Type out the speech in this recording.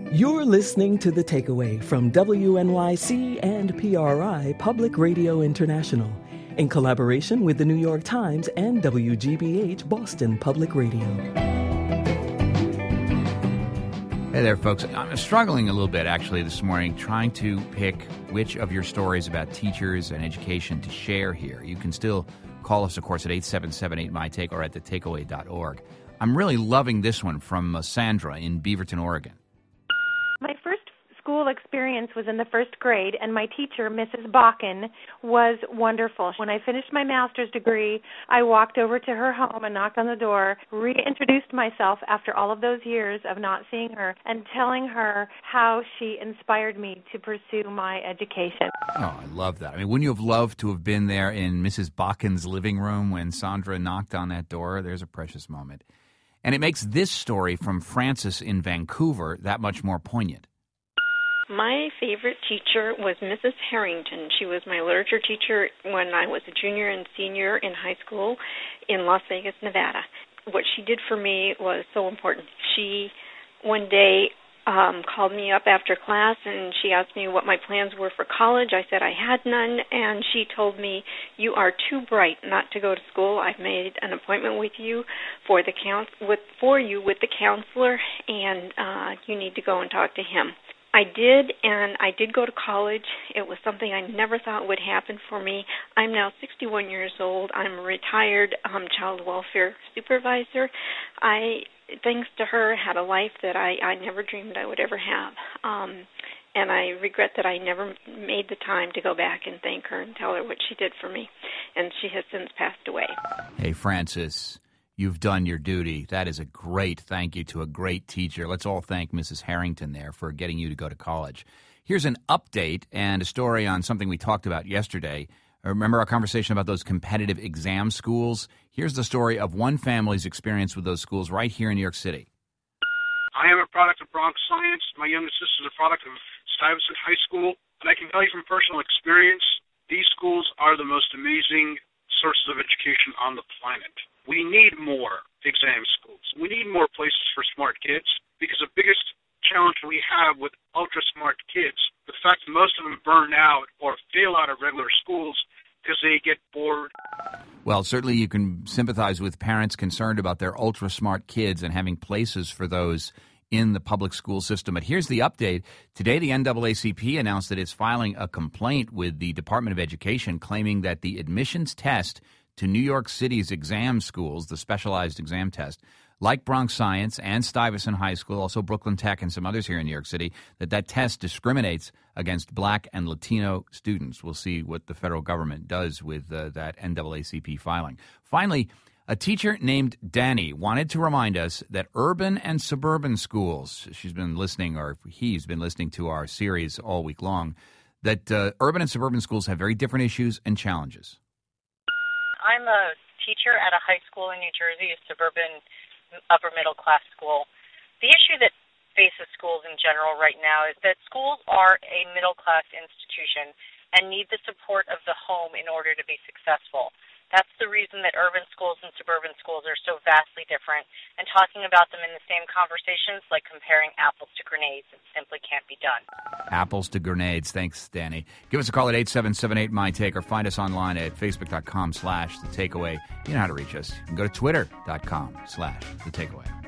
You're listening to The Takeaway from WNYC and PRI Public Radio International in collaboration with the New York Times and WGBH Boston Public Radio. Hey there, folks. I'm struggling a little bit, actually, this morning, trying to pick which of your stories about teachers and education to share here. You can still call us, of course, at 877-8MY-TAKE or at thetakeaway.org. I'm really loving this one from Sandra in Beaverton, Oregon. My first school experience was in the first grade, and my teacher, Mrs. Bakken, was wonderful. When I finished my master's degree, I walked over to her home and knocked on the door, reintroduced myself after all of those years of not seeing her, and telling her how she inspired me to pursue my education. Oh, I love that. I mean, wouldn't you have loved to have been there in Mrs. Bakken's living room when Sandra knocked on that door? There's a precious moment. And it makes this story from Francis in Vancouver that much more poignant. My favorite teacher was Mrs. Harrington. She was my literature teacher when I was a junior and senior in high school in Las Vegas, Nevada. What she did for me was so important. She, one day, called me up after class, and she asked me what my plans were for college. I said I had none, and she told me, "You are too bright not to go to school. I've made an appointment with you with the counselor, and you need to go and talk to him." I did, and I did go to college. It was something I never thought would happen for me. I'm now 61 years old. I'm a retired child welfare supervisor. I, thanks to her, had a life that I never dreamed I would ever have. And I regret that I never made the time to go back and thank her and tell her what she did for me. And she has since passed away. Hey, Francis, you've done your duty. That is a great thank you to a great teacher. Let's all thank Mrs. Harrington there for getting you to go to college. Here's an update and a story on something we talked about yesterday. Remember our conversation about those competitive exam schools? Here's the story of one family's experience with those schools right here in New York City. I am a product of Bronx Science. My youngest sister is a product of Stuyvesant High School. And I can tell you from personal experience, these schools are the most amazing sources of education on the planet. We need more exam schools. We need more places for smart kids because the biggest challenge we have with ultra-smart kids, the fact that most of them burn out or fail out of regular schools because they get bored. Well, certainly you can sympathize with parents concerned about their ultra-smart kids and having places for those in the public school system. But here's the update. Today, the NAACP announced that it's filing a complaint with the Department of Education claiming that the admissions test to New York City's exam schools, the specialized exam test, like Bronx Science and Stuyvesant High School, also Brooklyn Tech and some others here in New York City, that test discriminates against Black and Latino students. We'll see what the federal government does with that NAACP filing. Finally, a teacher named Danny wanted to remind us that urban and suburban schools, she's been listening, or he's been listening to our series all week long, that urban and suburban schools have very different issues and challenges. I'm a teacher at a high school in New Jersey, a suburban upper middle class school. The issue that faces schools in general right now is that schools are a middle class institution and need the support of the home in order to be successful. That's the reason that urban schools and suburban schools are so vastly different, and talking about them in the same conversations like comparing apples to grenades, it simply can't be done. Apples to grenades. Thanks, Danny. Give us a call at 877-8MY-TAKE or find us online at facebook.com/thetakeaway. You know how to reach us. You can go to twitter.com/thetakeaway.